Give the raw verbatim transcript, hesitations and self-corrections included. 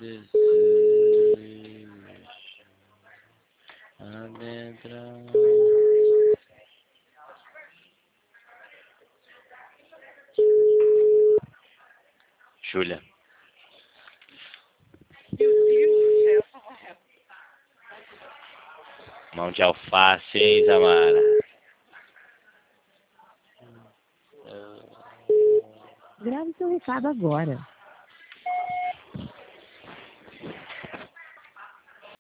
desejo adentrar. Júlia. Meu Deus do céu, Samuel. Mão de alface, hein, Isamara? Grave seu recado agora.